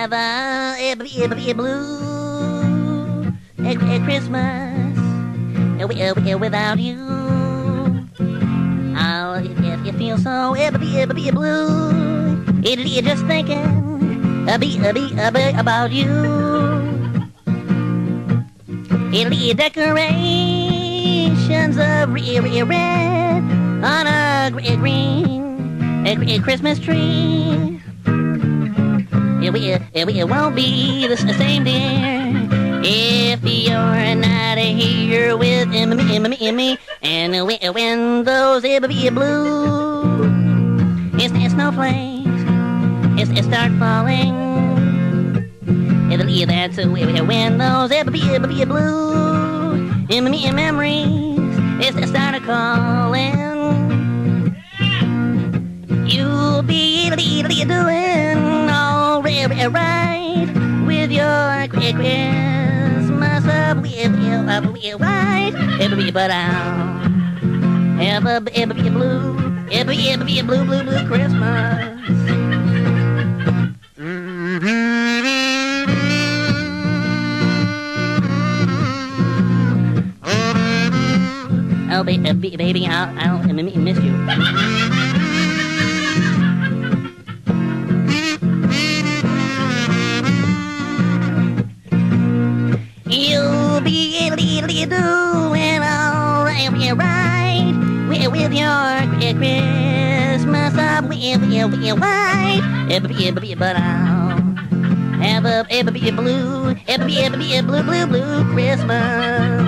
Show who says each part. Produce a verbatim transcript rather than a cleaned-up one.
Speaker 1: have a, a, a, a blue a, a Christmas a, a, without you. Oh, if you feel so a, a, a, blue, it, it just thinking a, be, a, be, a, be about you. It'll be decorations of red on a green a, a Christmas tree. It, it, it won't be the same, dear, if you're not here with me, me, me. And when those it'll be blue, it's, it's snowflakes, it's, it start falling. It'll be that's when those it'll be, it'll be blue, in me memories, it's, it started calling. You'll be doing all right with your Christmas up with right. It'll be but I'll ever ever be a blue, ever ever be a blue blue blue Christmas. Oh baby, baby, I'll I'll miss you. You'll be doing all right with, with your Christmas up with your white. But I'll have a, a blue, a blue, blue, blue, blue Christmas.